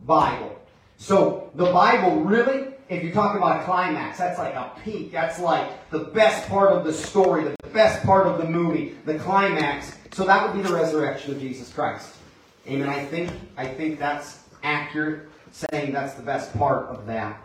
Bible. So the Bible really, if you talk about a climax, that's like a peak. That's like the best part of the story, the best part of the movie, the climax. So that would be the resurrection of Jesus Christ. Amen. I think that's accurate, saying that's the best part of that.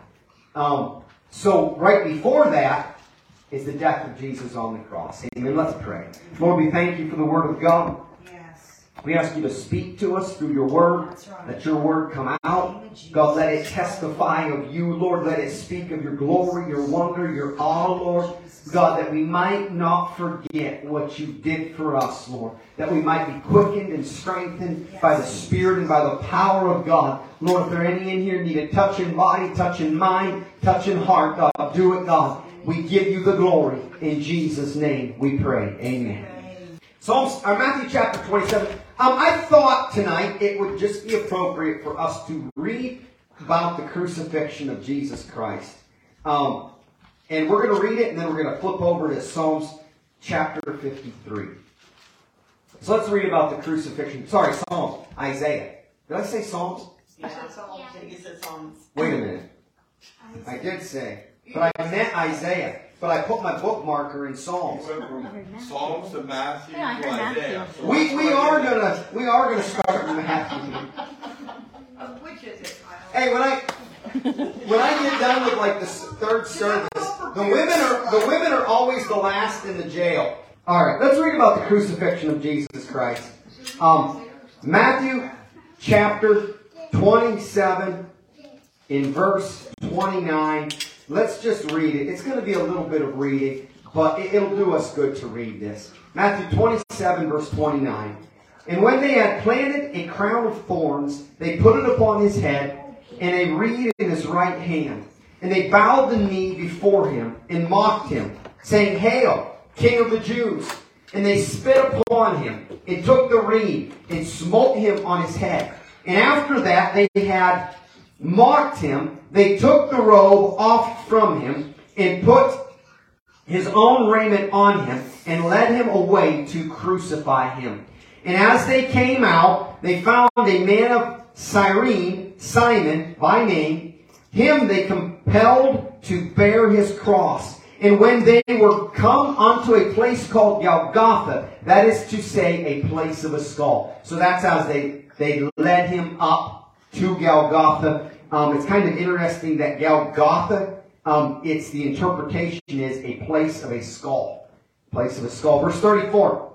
So right before that is the death of Jesus on the cross. Amen. Let's pray. Lord, we thank you for the Word of God. We ask you to speak to us through your word. Right. Let your word come out. God, let it testify of you, Lord. Let it speak of your glory, your wonder, your awe, Lord. God, that we might not forget what you did for us, Lord. That we might be quickened and strengthened by the Spirit and by the power of God. Lord, if there are any in here need a touching body, touching mind, touching heart, God, do it, God. We give you the glory. In Jesus' name we pray. Amen. Matthew chapter 27. I thought tonight it would just be appropriate for us to read about the crucifixion of Jesus Christ. And we're going to read it, and then we're going to flip over to Psalms chapter 53. So let's read about the crucifixion. Sorry, Psalms. Isaiah. Did I say Psalms? You said Psalms. You said Psalms. Wait a minute. I did say. But I meant Isaiah. But I put my bookmarker in Psalms. You went from Psalms to Matthew to Isaiah. So we are gonna start with Matthew. Which is it? Hey, when I get done with like the third service, the women are always the last in the jail. All right, let's read about the crucifixion of Jesus Christ. Matthew chapter 27 in verse 29. Let's just read it. It's going to be a little bit of reading, but it'll do us good to read this. Matthew 27, verse 29. And when they had planted a crown of thorns, they put it upon his head, and a reed in his right hand. And they bowed the knee before him, and mocked him, saying, Hail, King of the Jews! And they spit upon him, and took the reed, and smote him on his head. And after that they had mocked him, they took the robe off from him, and put his own raiment on him, and led him away to crucify him. And as they came out, they found a man of Cyrene, Simon by name. Him they compelled to bear his cross. And when they were come unto a place called Golgotha, that is to say, a place of a skull. So that's as they led him up to Golgotha. It's kind of interesting that Golgotha, it's the interpretation is a place of a skull. Place of a skull. Verse 34.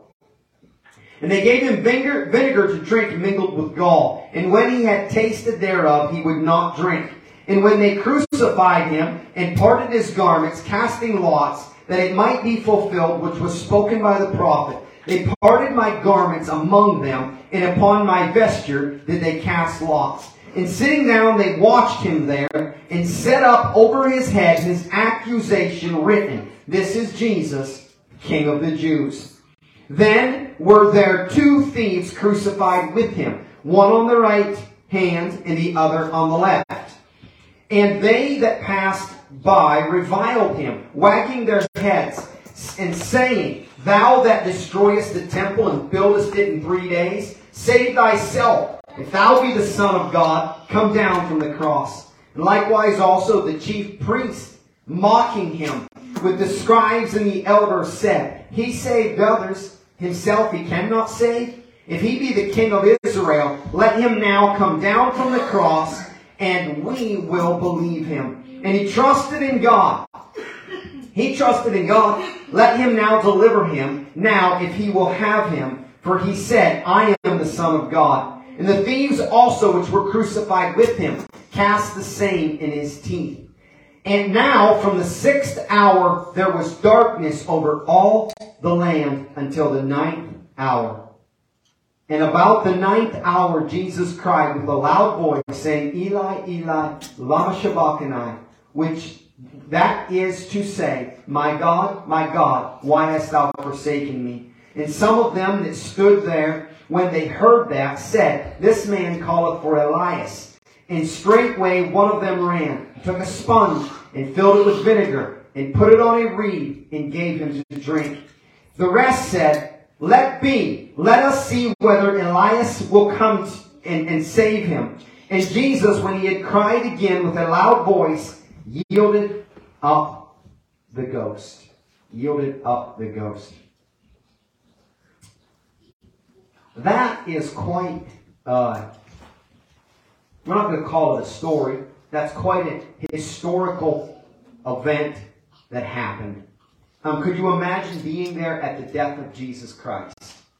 And they gave him vinegar to drink mingled with gall. And when he had tasted thereof, he would not drink. And when they crucified him and parted his garments, casting lots, that it might be fulfilled, which was spoken by the prophet, they parted my garments among them, and upon my vesture did they cast lots. And sitting down, they watched him there, and set up over his head his accusation written, This is Jesus, King of the Jews. Then were there two thieves crucified with him, one on the right hand and the other on the left. And they that passed by reviled him, wagging their heads, and saying, Thou that destroyest the temple and buildest it in 3 days, save thyself. If thou be the Son of God, come down from the cross. And likewise also the chief priests, mocking him, with the scribes and the elders said, He saved others, himself he cannot save. If he be the King of Israel, let him now come down from the cross, and we will believe him. And he trusted in God. He trusted in God. Let him now deliver him, now if he will have him. For he said, I am the Son of God. And the thieves also which were crucified with him cast the same in his teeth. And now from the 6th hour there was darkness over all the land until the 9th hour. And about the 9th hour Jesus cried with a loud voice, saying, Eli, Eli, lama sabachthani, which that is to say, my God, why hast thou forsaken me? And some of them that stood there, when they heard that, said, This man calleth for Elias. And straightway one of them ran, took a sponge, and filled it with vinegar, and put it on a reed, and gave him to drink. The rest said, Let be, let us see whether Elias will come and save him. And Jesus, when he had cried again with a loud voice, yielded up the ghost. Yielded up the ghost. That is quite, we're not going to call it a story. That's quite a historical event that happened. Could you imagine being there at the death of Jesus Christ?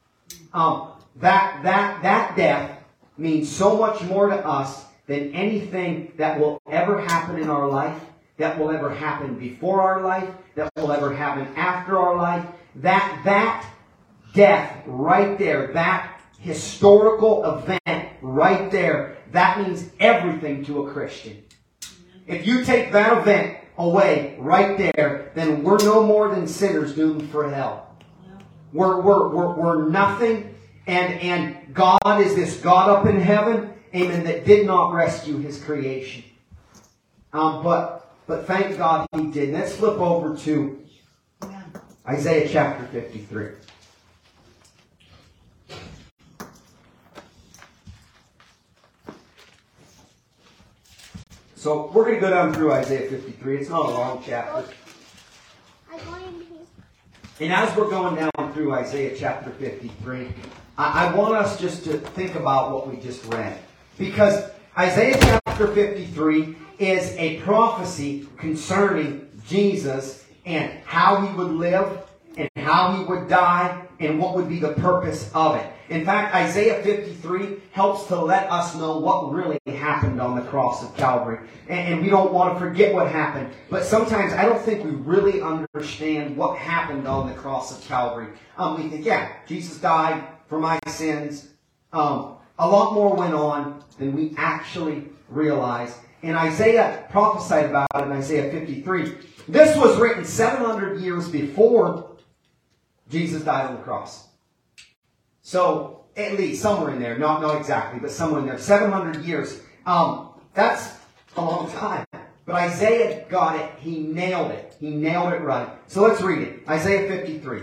That death means so much more to us than anything that will ever happen in our life, that will ever happen before our life, that will ever happen after our life. That death right there, that historical event right there, that means everything to a Christian. If you take that event away right there, then we're no more than sinners doomed for hell. We're nothing, and God is this God up in heaven, amen, that did not rescue His creation. But thank God He did. Let's flip over to Isaiah chapter 53. So we're going to go down through Isaiah 53. It's not a long chapter. And as we're going down through Isaiah chapter 53, I want us just to think about what we just read. Because Isaiah chapter 53 is a prophecy concerning Jesus and how He would live and how He would die and what would be the purpose of it. In fact, Isaiah 53 helps to let us know what really happened on the cross of Calvary. And we don't want to forget what happened. But sometimes I don't think we really understand what happened on the cross of Calvary. We think, yeah, Jesus died for my sins. A lot more went on than we actually realize. And Isaiah prophesied about it in Isaiah 53. This was written 700 years before Jesus died on the cross. So, at least somewhere in there, not exactly, but somewhere in there, 700 years. That's a long time. But Isaiah got it. He nailed it. He nailed it right. So let's read it. Isaiah 53.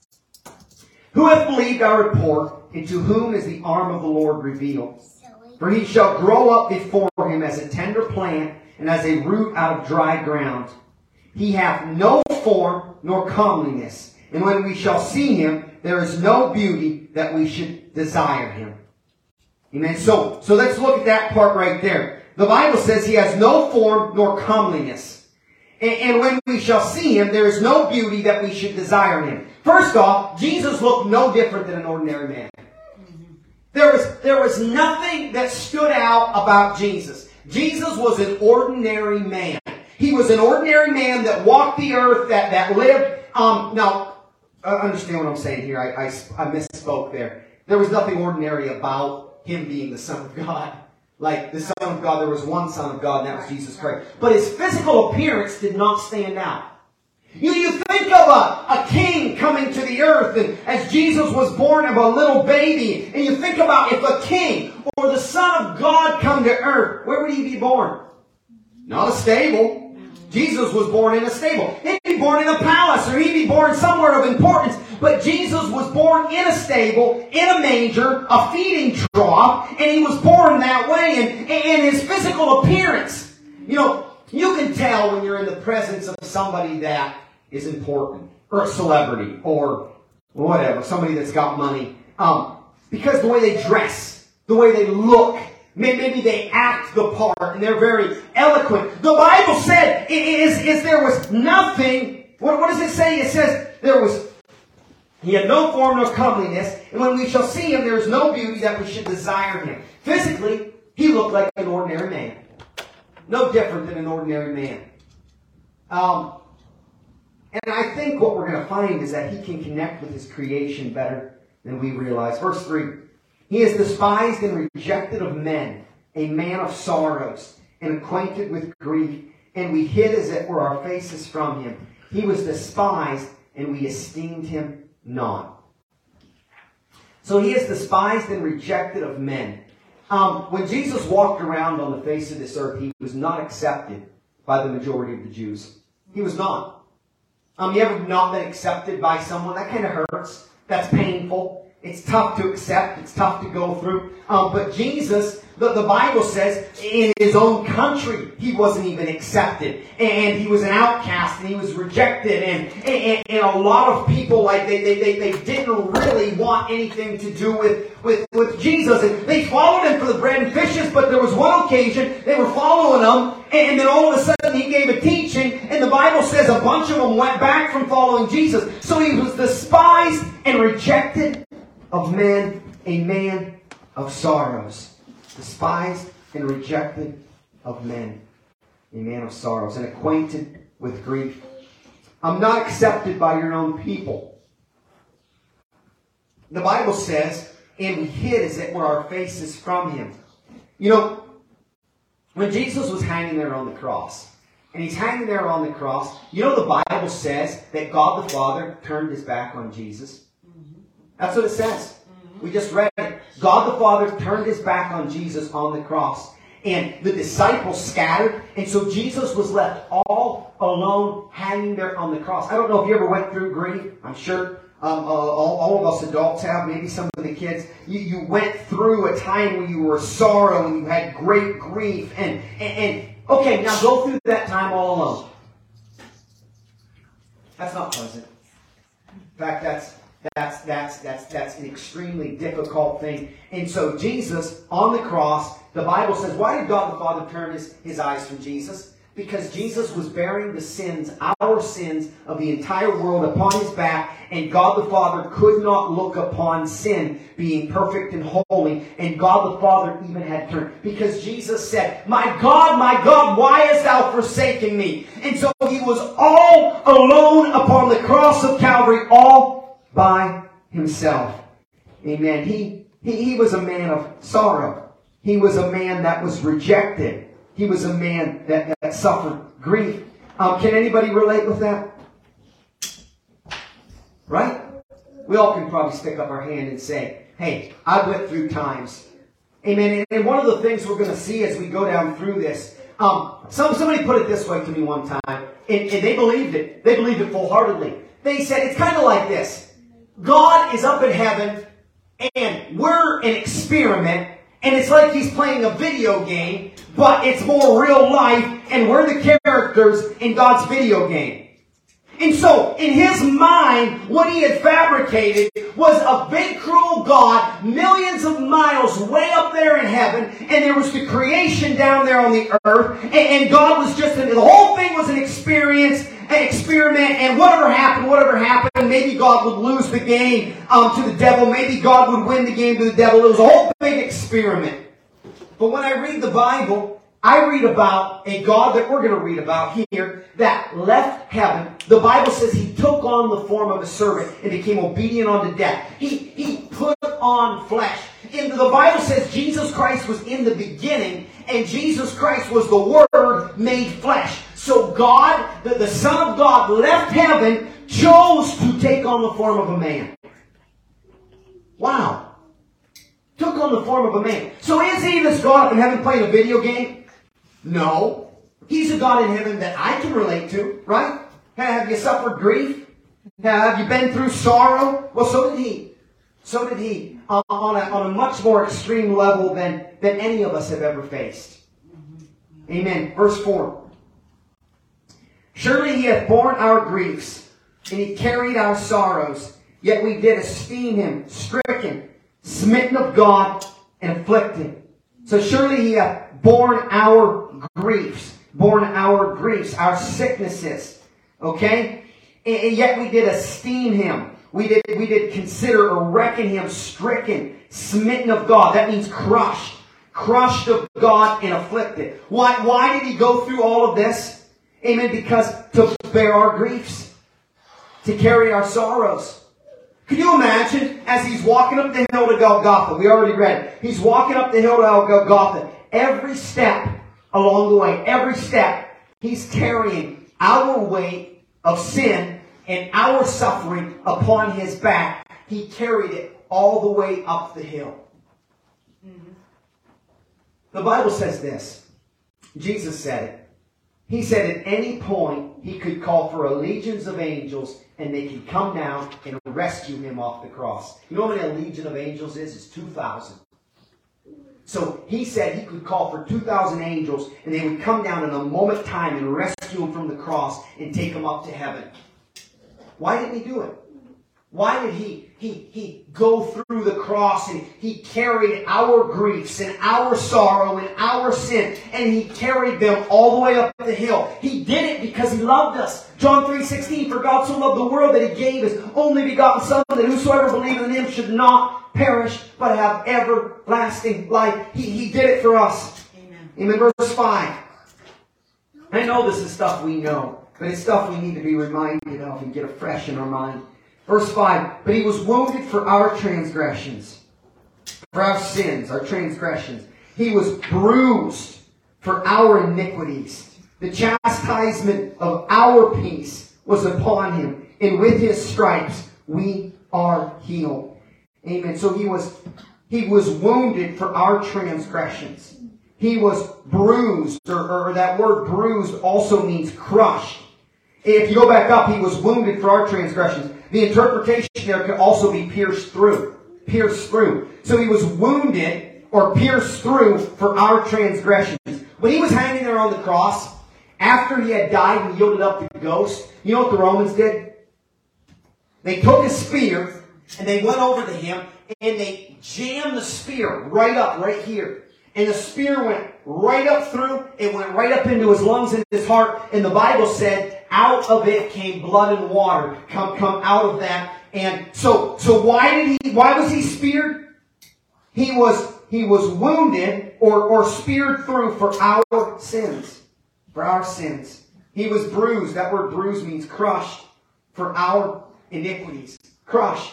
Who hath believed our report, and to whom is the arm of the Lord revealed? For he shall grow up before him as a tender plant, and as a root out of dry ground. He hath no form nor comeliness, and when we shall see him, there is no beauty that we should desire him. Amen. So let's look at that part right there. The Bible says he has no form nor comeliness. And when we shall see him, there is no beauty that we should desire him. First off, Jesus looked no different than an ordinary man. There was nothing that stood out about Jesus. Jesus was an ordinary man. He was an ordinary man that walked the earth, that lived. Now, understand what I'm saying here. I misspoke there. There was nothing ordinary about him being the Son of God. Like the Son of God, there was one Son of God, and that was Jesus Christ. But his physical appearance did not stand out. You think of a king coming to the earth, and as Jesus was born of a little baby, and you think about if a king or the Son of God come to earth, where would he be born? Not a stable. Jesus was born in a stable. He'd be born in a palace, or he'd be born somewhere of importance. But Jesus was born in a stable, in a manger, a feeding trough, and he was born that way. And his physical appearance, you can tell when you're in the presence of somebody that is important, or a celebrity, or whatever, somebody that's got money. Because the way they dress, the way they look, maybe they act the part, and they're very eloquent. The Bible said there was nothing. What does it say? It says he had no form nor comeliness, and when we shall see him, there is no beauty that we should desire him. Physically, he looked like an ordinary man. No different than an ordinary man. And I think what we're going to find is that he can connect with his creation better than we realize. Verse 3. He is despised and rejected of men, a man of sorrows, and acquainted with grief, and we hid as it were our faces from him. He was despised, and we esteemed him not. So he is despised and rejected of men. When Jesus walked around on the face of this earth, he was not accepted by the majority of the Jews. He was not. You ever not been accepted by someone? That kind of hurts. That's painful. It's tough to accept. It's tough to go through. But Jesus, the Bible says, in his own country, he wasn't even accepted. And he was an outcast, and he was rejected. And a lot of people, like, they didn't really want anything to do with Jesus. And they followed him for the bread and fishes, but there was one occasion they were following him, and then all of a sudden he gave a teaching, and the Bible says a bunch of them went back from following Jesus. So he was despised and rejected of men, a man of sorrows. Despised and rejected of men, a man of sorrows, and acquainted with grief. I'm not accepted by your own people. The Bible says, and we hid as it were our faces from him. You know, when Jesus was hanging there on the cross, and he's hanging there on the cross, you know the Bible says that God the Father turned his back on Jesus? That's what it says. We just read it. God the Father turned his back on Jesus on the cross. And the disciples scattered. And so Jesus was left all alone hanging there on the cross. I don't know if you ever went through grief. I'm sure all of us adults have. Maybe some of the kids. You went through a time when you were sorrow and you had great grief. And okay, now go through that time all alone. That's not pleasant. In fact, that's an extremely difficult thing. And so Jesus, on the cross, the Bible says, why did God the Father turn his eyes from Jesus? Because Jesus was bearing the sins, our sins, of the entire world upon his back, and God the Father could not look upon sin, being perfect and holy, and God the Father even had turned. Because Jesus said, my God, why hast thou forsaken me? And so he was all alone upon the cross of Calvary, all by himself. Amen. He was a man of sorrow. He was a man that was rejected. He was a man that suffered grief. Can anybody relate with that? Right? We all can probably stick up our hand and say, hey, I went through times. Amen. And one of the things we're going to see as we go down through this, somebody put it this way to me one time, and they believed it. They believed it full-heartedly. They said, it's kind of like this. God is up in heaven, and we're an experiment, and it's like he's playing a video game, but it's more real life, and we're the characters in God's video game. And so, in his mind, what he had fabricated was a big, cruel God, millions of miles way up there in heaven, and there was the creation down there on the earth, and God was just, the whole thing was an experiment, and whatever happened, maybe God would lose the game to the devil, maybe God would win the game to the devil. It was a whole big experiment. But when I read the Bible, I read about a God that we're going to read about here that left heaven. The Bible says he took on the form of a servant and became obedient unto death. He put on flesh. And the Bible says Jesus Christ was in the beginning, and Jesus Christ was the Word made flesh. So God, the Son of God, left heaven, chose to take on the form of a man. Wow. Took on the form of a man. So is he this God up in heaven playing a video game? No. He's a God in heaven that I can relate to, right? Have you suffered grief? Have you been through sorrow? Well, so did he. So did he. On a much more extreme level than any of us have ever faced. Amen. Verse 4. Surely he hath borne our griefs, and he carried our sorrows. Yet we did esteem him stricken, smitten of God, and afflicted. So surely he hath borne our griefs, our sicknesses. Okay? And yet we did esteem him. We did consider or reckon him stricken, smitten of God. That means crushed. Crushed of God and afflicted. Why did he go through all of this? Amen. Because to bear our griefs. To carry our sorrows. Can you imagine as he's walking up the hill to Golgotha? We already read it. He's walking up the hill to Golgotha. Every step along the way, every step, he's carrying our weight of sin and our suffering upon his back. He carried it all the way up the hill. The Bible says this. Jesus said it. He said at any point he could call for legions of angels and they could come down and rescue him off the cross. You know how many a legion of angels is? It's 2,000. So he said he could call for 2,000 angels and they would come down in a moment of time and rescue him from the cross and take him up to heaven. Why didn't he do it? Why did he go through the cross and he carried our griefs and our sorrow and our sin and he carried them all the way up the hill? He did it because he loved us. John 3:16, for God so loved the world that he gave his only begotten Son, that whosoever believeth in him should not perish but have everlasting life. He did it for us. Amen. Verse 5. I know this is stuff we know, but it's stuff we need to be reminded of and get afresh in our mind. Verse 5, but he was wounded for our transgressions, for our sins, our transgressions. He was bruised for our iniquities. The chastisement of our peace was upon him, and with his stripes we are healed. Amen. So he was wounded for our transgressions. He was bruised, or that word bruised also means crushed. If you go back up, he was wounded for our transgressions. The interpretation there could also be pierced through. Pierced through. So he was wounded or pierced through for our transgressions. When he was hanging there on the cross, after he had died and yielded up to the ghost, you know what the Romans did? They took a spear and they went over to him and they jammed the spear right here. And the spear went right up through. It went right up into his lungs and his heart. And the Bible said, out of it came blood and water. Come out of that. And so why was he speared? He was wounded or speared through for our sins. For our sins. He was bruised. That word bruised means crushed for our iniquities. Crushed.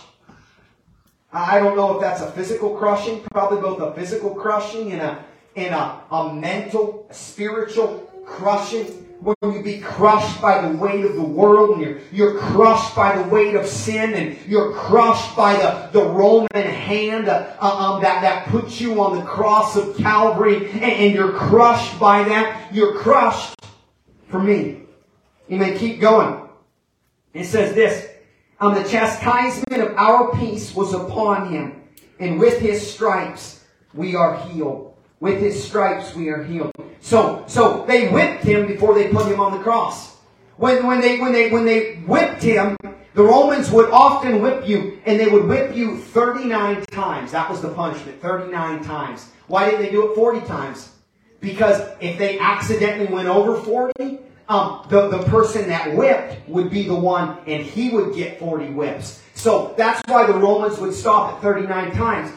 I don't know if that's a physical crushing, probably both a physical crushing and a mental, a spiritual crushing. When you be crushed by the weight of the world, and you're crushed by the weight of sin, and you're crushed by the Roman hand that puts you on the cross of Calvary, and you're crushed by that. You're crushed for me. You may keep going. It says this. The chastisement of our peace was upon him, and with his stripes we are healed. With his stripes we are healed. So they whipped him before they put him on the cross. When they whipped him, the Romans would often whip you, and they would whip you 39 times. That was the punishment, 39 times. Why didn't they do it 40 times? Because if they accidentally went over 40, the person that whipped would be the one, and he would get 40 whips. So that's why the Romans would stop at 39 times.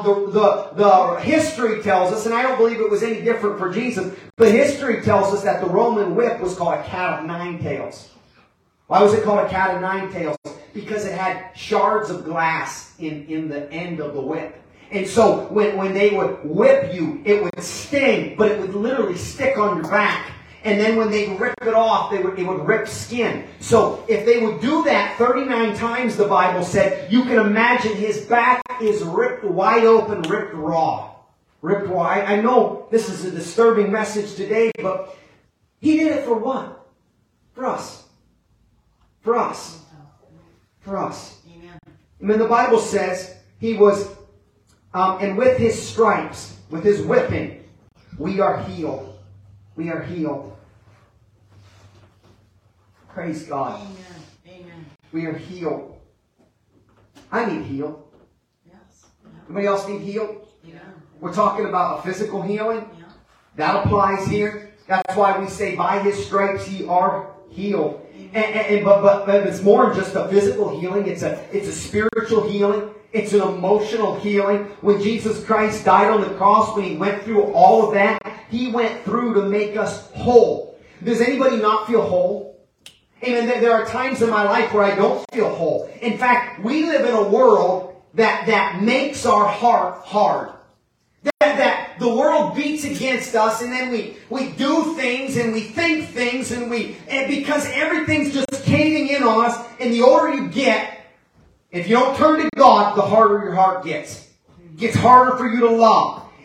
The history tells us, and I don't believe it was any different for Jesus, but history tells us that the Roman whip was called a cat of nine tails. Why was it called a cat of nine tails? Because it had shards of glass in the end of the whip. And so when they would whip you, it would sting, but it would literally stick on your back. And then when they rip it off, it would rip skin. So if they would do that 39 times, the Bible said, you can imagine his back is ripped wide open, ripped raw. Ripped raw. I know this is a disturbing message today, but he did it for what? For us. For us. For us. Amen. And then the Bible says he was, and with his stripes, with his whipping, we are healed. We are healed. Praise God. Amen. Amen. We are healed. I need healed. Yes. Anybody else need healed? Yeah. We're talking about a physical healing. Yeah. That applies here. That's why we say by his stripes ye are healed. But it's more than just a physical healing. It's a spiritual healing. It's an emotional healing. When Jesus Christ died on the cross, when he went through all of that, he went through to make us whole. Does anybody not feel whole? Amen. There are times in my life where I don't feel whole. In fact, we live in a world that makes our heart hard. That the world beats against us, and then we do things and we think things, and because everything's just caving in on us, and the older you get, if you don't turn to God, the harder your heart gets. It gets harder for you to love.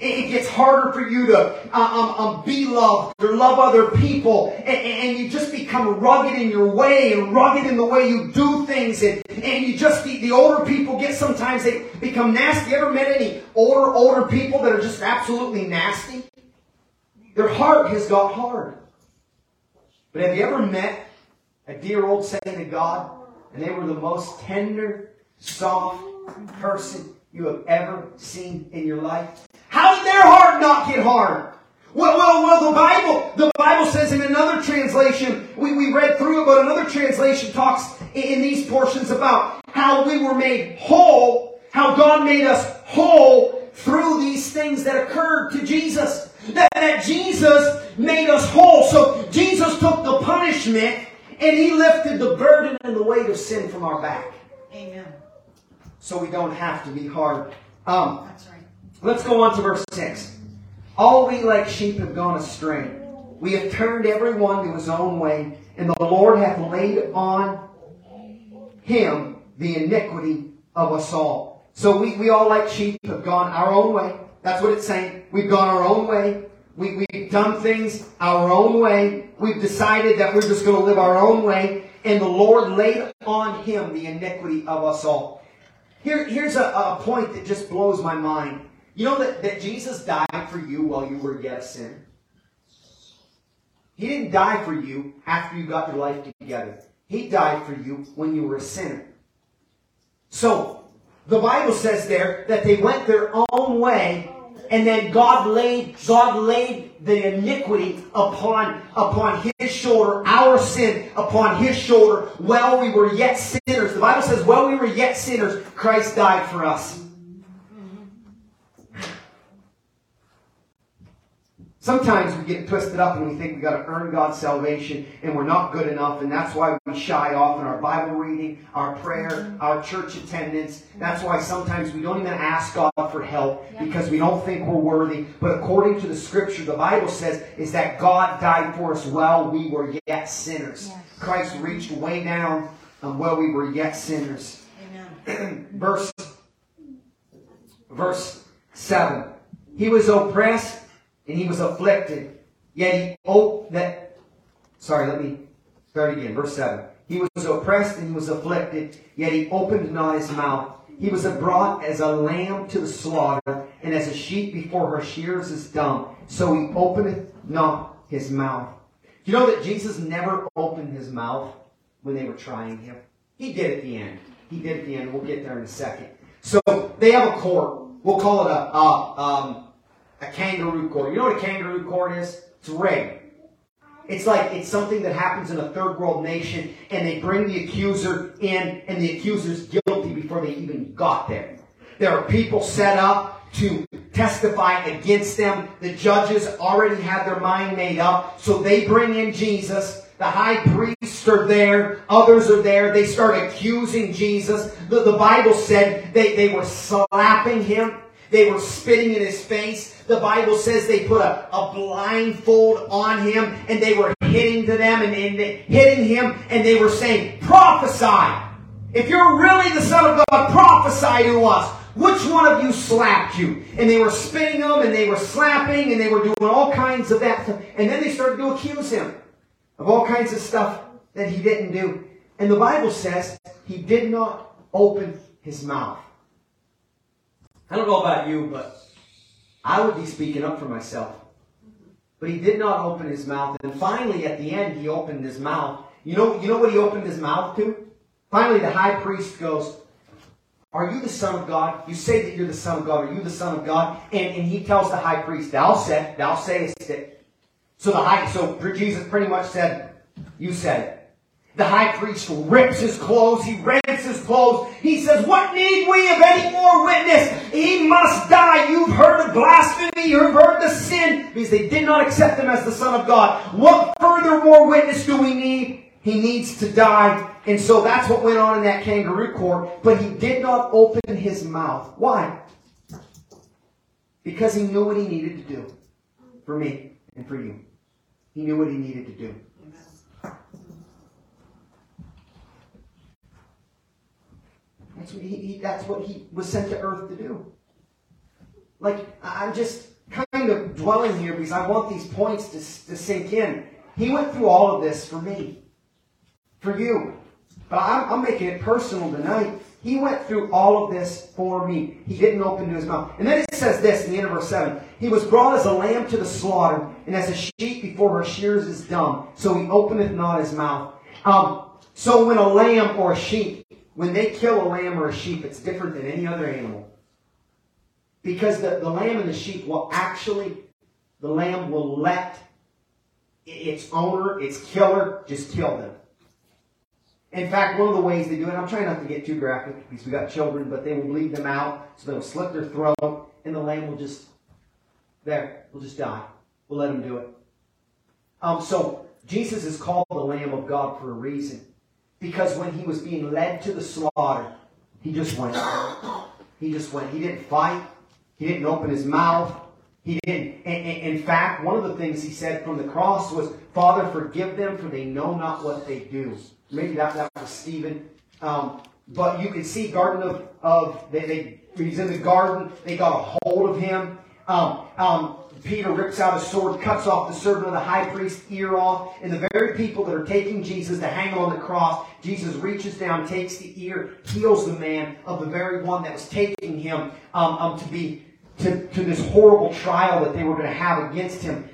It gets harder for you to be loved or love other people. And you just become rugged in your way and rugged in the way you do things. And you just, the older people get, sometimes they become nasty. You ever met any older people that are just absolutely nasty? Their heart has got hard. But have you ever met a dear old saint of God, and they were the most tender, soft person you have ever seen in your life? How did their heart not get hard? Well, the Bible says in another translation, we read through it, but another translation talks in these portions about how we were made whole, how God made us whole through these things that occurred to Jesus. That Jesus made us whole. So Jesus took the punishment and He lifted the burden and the weight of sin from our back. Amen. So we don't have to be hard. That's right. Let's go on to verse 6. All we like sheep have gone astray. We have turned every one to his own way, and the Lord hath laid on Him the iniquity of us all. So we all like sheep have gone our own way. That's what it's saying. We've gone our own way. We've done things our own way. We've decided that we're just going to live our own way. And the Lord laid on Him the iniquity of us all. Here's a point that just blows my mind. You know that Jesus died for you while you were yet a sinner? He didn't die for you after you got your life together. He died for you when you were a sinner. So, the Bible says there that they went their own way, and then God laid the iniquity upon His shoulder, our sin upon His shoulder, while we were yet sinners. The Bible says, while we were yet sinners, Christ died for us. Sometimes we get twisted up and we think we've got to earn God's salvation and we're not good enough, and that's why we shy off in our Bible reading, our prayer, our church attendance. That's why sometimes we don't even ask God for help because we don't think we're worthy. But according to the Scripture, the Bible says is that God died for us while we were yet sinners. Yes. Christ reached way down while we were yet sinners. Amen. Verse 7. He was oppressed and He was afflicted, yet let me start again. Verse 7. He was oppressed and He was afflicted, yet He opened not His mouth. He was brought as a lamb to the slaughter, and as a sheep before her shears is dumb, so He openeth not His mouth. Do you know that Jesus never opened His mouth when they were trying Him? He did at the end. He did at the end. We'll get there in a second. So they have a court. We'll call it a kangaroo court. You know what a kangaroo court is? It's rigged. It's something that happens in a third world nation, and they bring the accuser in, and the accuser's guilty before they even got there. There are people set up to testify against them. The judges already have their mind made up, so they bring in Jesus. The high priests are there. Others are there. They start accusing Jesus. The Bible said they were slapping Him. They were spitting in His face. The Bible says they put a blindfold on Him, and they were hitting Him, and they were saying, prophesy. If you're really the Son of God, prophesy to us. Which one of you slapped you? And they were spitting Him, and they were slapping, and they were doing all kinds of that stuff. And then they started to accuse Him of all kinds of stuff that He didn't do. And the Bible says He did not open His mouth. I don't know about you, but I would be speaking up for myself. But He did not open His mouth. And finally, at the end, He opened His mouth. You know what He opened His mouth to? Finally, the high priest goes, are you the Son of God? You say that you're the Son of God. Are you the Son of God? And He tells the high priest, thou sayest it. So Jesus pretty much said, you said it. The high priest rips his clothes. He rents his clothes. He says, what need we of any more witness? He must die. You've heard the blasphemy. You've heard the sin. Because they did not accept Him as the Son of God. What further more witness do we need? He needs to die. And so that's what went on in that kangaroo court. But He did not open His mouth. Why? Because He knew what He needed to do. For me and for you. He knew what He needed to do. That's what he was sent to earth to do. Like, I'm just kind of dwelling here because I want these points to sink in. He went through all of this for me, for you. But I'm making it personal tonight. He went through all of this for me. He didn't open his mouth. And then it says this in the end of verse 7. He was brought as a lamb to the slaughter, and as a sheep before her shears is dumb, so he openeth not his mouth. So when a lamb or a sheep, when they kill a lamb or a sheep, it's different than any other animal. Because the lamb and the sheep will actually, the lamb will let its owner, its killer, just kill them. In fact, one of the ways they do it, I'm trying not to get too graphic because we got children, but they will bleed them out, so they'll slit their throat, and the lamb will just, will just die. We'll let them do it. So Jesus is called the Lamb of God for a reason. Because when he was being led to the slaughter, he just went. He just went. He didn't fight. He didn't open his mouth. He didn't. In fact, one of the things he said from the cross was, Father, forgive them, for they know not what they do. Maybe that was Stephen. But you can see Garden he's in the garden. They got a hold of him. Peter rips out his sword, cuts off the servant of the high priest's ear off. And the very people that are taking Jesus to hang on the cross, Jesus reaches down, takes the ear, heals the man of the very one that was taking him to this horrible trial that they were going to have against him.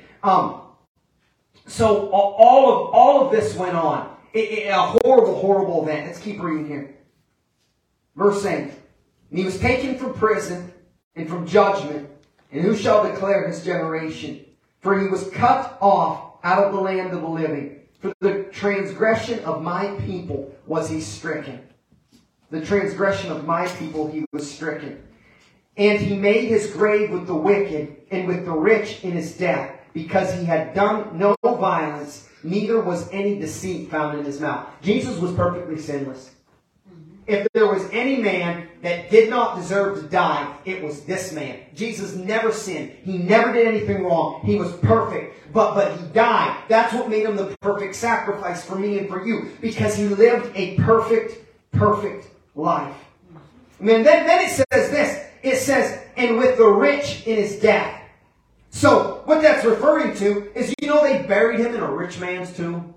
So all of this went on. A horrible, horrible event. Let's keep reading here. Verse 8. And he was taken from prison and from judgment. And who shall declare his generation? For he was cut off out of the land of the living. For the transgression of my people was he stricken. The transgression of my people he was stricken. And he made his grave with the wicked and with the rich in his death, because he had done no violence, neither was any deceit found in his mouth. Jesus was perfectly sinless. If there was any man that did not deserve to die, it was this man. Jesus never sinned. He never did anything wrong. He was perfect. But he died. That's what made him the perfect sacrifice for me and for you. Because he lived a perfect life. And then it says this. It says, and with the rich in his death. So, what that's referring to is, they buried him in a rich man's tomb.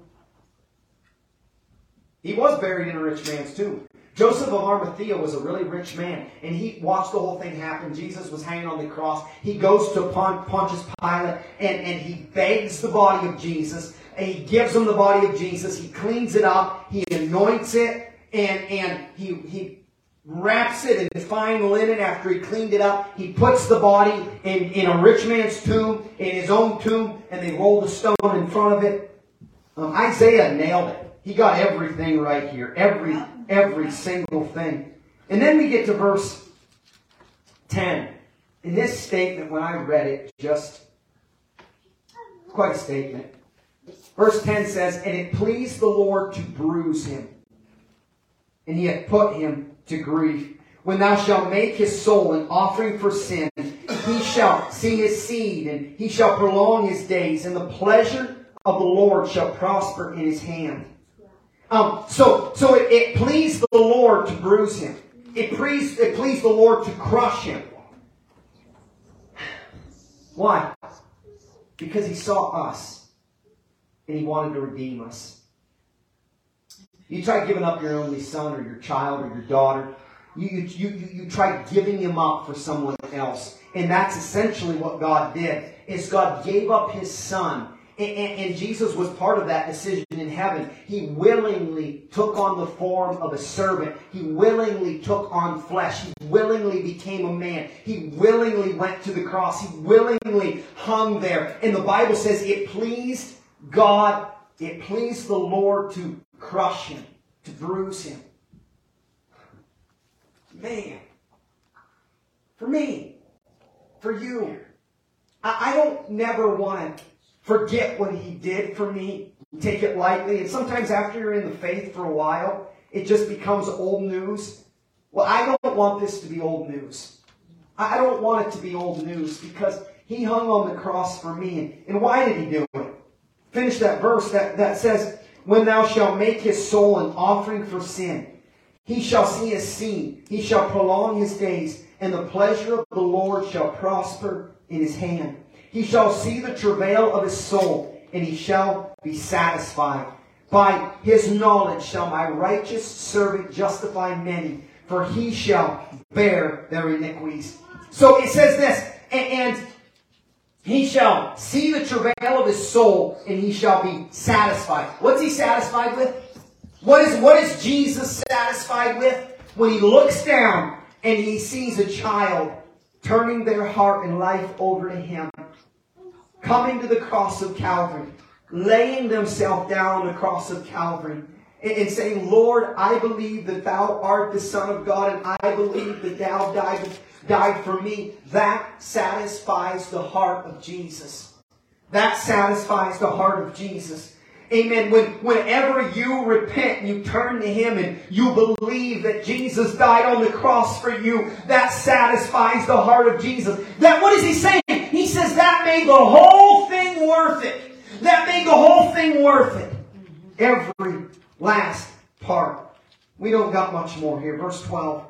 He was buried in a rich man's tomb. Joseph of Arimathea was a really rich man, and he watched the whole thing happen. Jesus was hanging on the cross. He goes to Pontius Pilate, and he begs the body of Jesus, and he gives him the body of Jesus. He cleans it up. He anoints it, and he wraps it in fine linen after he cleaned it up. He puts the body in a rich man's tomb, in his own tomb, and they rolled a stone in front of it. Isaiah nailed it. He got everything right here. Every single thing. And then we get to verse 10. In this statement, when I read it, just quite a statement. Verse 10 says, and it pleased the Lord to bruise him, and he hath put him to grief. When thou shalt make his soul an offering for sin, he shall see his seed, and he shall prolong his days, and the pleasure of the Lord shall prosper in his hand. So it pleased the Lord to bruise him. It pleased the Lord to crush him. Why? Because he saw us, and he wanted to redeem us. You try giving up your only son or your child or your daughter. You try giving him up for someone else. And that's essentially what God did. Is God gave up his son. And Jesus was part of that decision in heaven. He willingly took on the form of a servant. He willingly took on flesh. He willingly became a man. He willingly went to the cross. He willingly hung there. And the Bible says it pleased God, it pleased the Lord to crush him, to bruise him. Man. For me. For you. I don't never want to forget what he did for me. Take it lightly. And sometimes after you're in the faith for a while, it just becomes old news. Well, I don't want this to be old news. I don't want it to be old news because he hung on the cross for me. And why did he do it? Finish that verse that says, when thou shalt make his soul an offering for sin, he shall see his seed. He shall prolong his days, and the pleasure of the Lord shall prosper in his hand. He shall see the travail of his soul, and he shall be satisfied. By his knowledge shall my righteous servant justify many, for he shall bear their iniquities. So it says this, and he shall see the travail of his soul, and he shall be satisfied. What's he satisfied with? What is Jesus satisfied with? When he looks down and he sees a child turning their heart and life over to him, coming to the cross of Calvary, laying themselves down on the cross of Calvary, and saying, Lord, I believe that thou art the Son of God, and I believe that thou died for me. That satisfies the heart of Jesus. That satisfies the heart of Jesus. Amen. Whenever you repent and you turn to him and you believe that Jesus died on the cross for you, that satisfies the heart of Jesus. What is he saying? He says that made the whole thing worth it. That made the whole thing worth it. Every last part. We don't got much more here. Verse 12.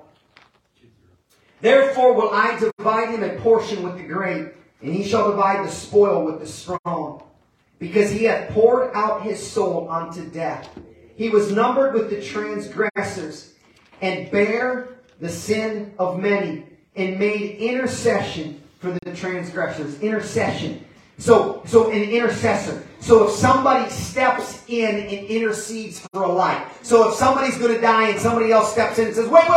Therefore will I divide him a portion with the great, and he shall divide the spoil with the strong. Because he hath poured out his soul unto death. He was numbered with the transgressors, and bare the sin of many, and made intercession for the transgressors. Intercession. So an intercessor. So if somebody steps in and intercedes for a life. So if somebody's going to die and somebody else steps in and says, wait,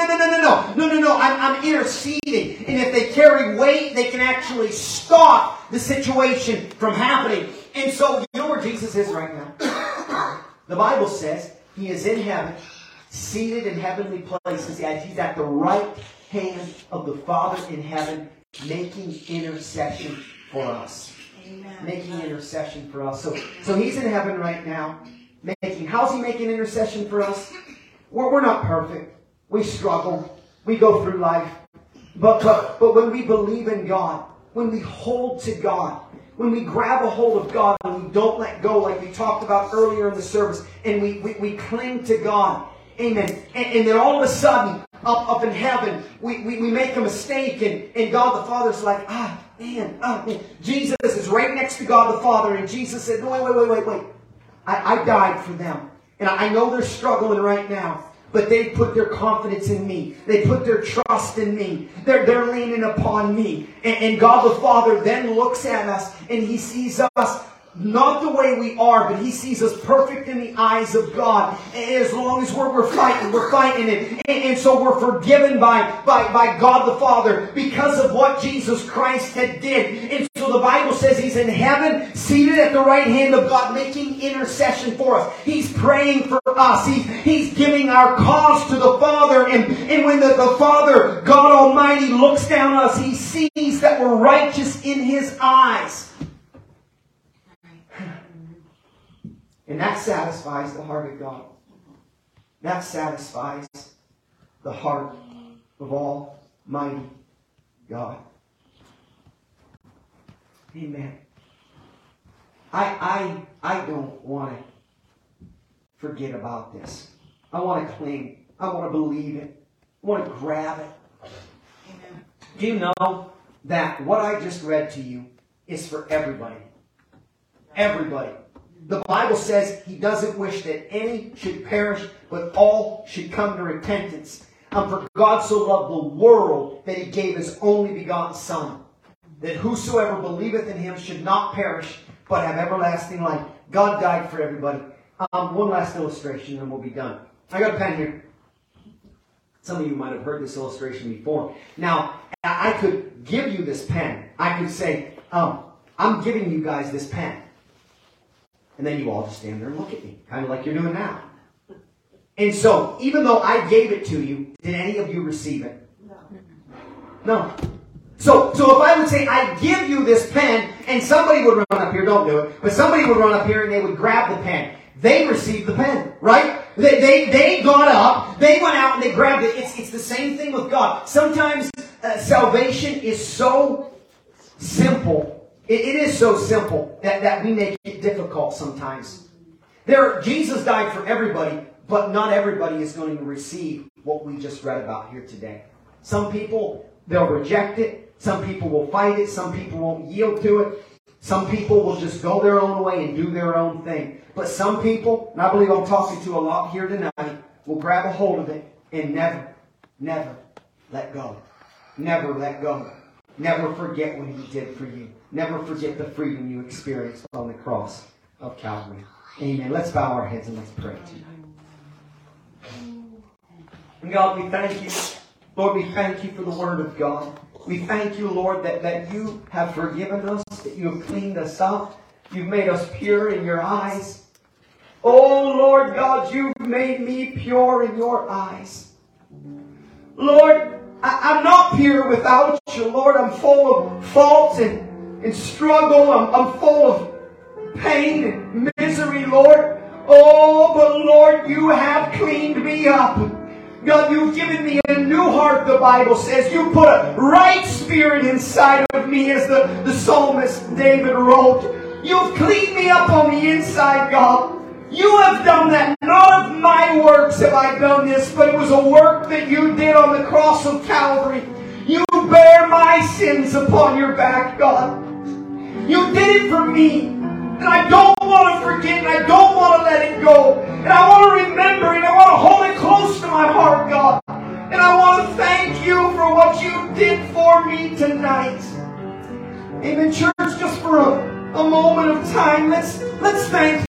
no, I'm interceding. And if they carry weight, they can actually stop the situation from happening. And so, you know where Jesus is right now? The Bible says he is in heaven, seated in heavenly places. He's at the right hand of the Father in heaven, making intercession for us. Amen. Making intercession for us. So he's in heaven right now. How's he making intercession for us? We're not perfect. We struggle. We go through life. But when we believe in God, when we hold to God, when we grab a hold of God and we don't let go, like we talked about earlier in the service, and we cling to God, amen. And then all of a sudden, up in heaven, we make a mistake, and God the Father's like, man. Jesus is right next to God the Father, and Jesus said, no, wait. I died for them. And I know they're struggling right now. But they put their confidence in me. They put their trust in me. They're leaning upon me. And God the Father then looks at us and he sees us not the way we are, but he sees us perfect in the eyes of God. And as long as we're fighting it. And so we're forgiven by God the Father because of what Jesus Christ had did. And so the Bible says he's in heaven, seated at the right hand of God, making intercession for us. He's praying for us. He's giving our cause to the Father. And when the Father, God Almighty, looks down on us, he sees that we're righteous in his eyes. And that satisfies the heart of God. That satisfies the heart of Almighty God. Amen. I don't want to forget about this. I want to cling. I want to believe it. I want to grab it. Amen. Do you know that what I just read to you is for everybody? Everybody. The Bible says he doesn't wish that any should perish, but all should come to repentance. For God so loved the world that he gave his only begotten Son, that whosoever believeth in him should not perish, but have everlasting life. God died for everybody. One last illustration and we'll be done. I got a pen here. Some of you might have heard this illustration before. Now, I could give you this pen. I could say, I'm giving you guys this pen. And then you all just stand there and look at me, kind of like you're doing now. And so, even though I gave it to you, did any of you receive it? No. So if I would say, I give you this pen, and somebody would run up here, don't do it, but somebody would run up here and they would grab the pen. They received the pen, right? They got up, they went out and they grabbed it. It's the same thing with God. Sometimes salvation is so simple. It is so simple that we make it difficult sometimes. Jesus died for everybody, but not everybody is going to receive what we just read about here today. Some people they'll reject it. Some people will fight it. Some people won't yield to it. Some people will just go their own way and do their own thing. But some people, and I believe I'm talking to a lot here tonight, will grab a hold of it and never, never let go. Never let go. Never forget what He did for you. Never forget the freedom you experienced on the cross of Calvary. Amen. Let's bow our heads and let's pray tonight. And God, we thank you. Lord, we thank you for the Word of God. We thank you, Lord, that you have forgiven us, that you have cleaned us up. You've made us pure in your eyes. Oh, Lord God, you've made me pure in your eyes. Lord, I'm not pure without you, Lord. I'm full of faults and struggle. I'm full of pain and misery, Lord. Oh, but Lord, you have cleaned me up. God, you've given me a new heart, the Bible says. You put a right spirit inside of me, as the psalmist David wrote. You've cleaned me up on the inside, God. You have done that. Not of my works have I done this, but it was a work that you did on the cross of Calvary. You bear my sins upon your back, God. You did it for me. And I don't want to forget, and I don't want to let it go. And I want to remember it. I want to hold it close to my heart, God. And I want to thank you for what you did for me tonight. Amen. Church, just for a moment of time, let's thank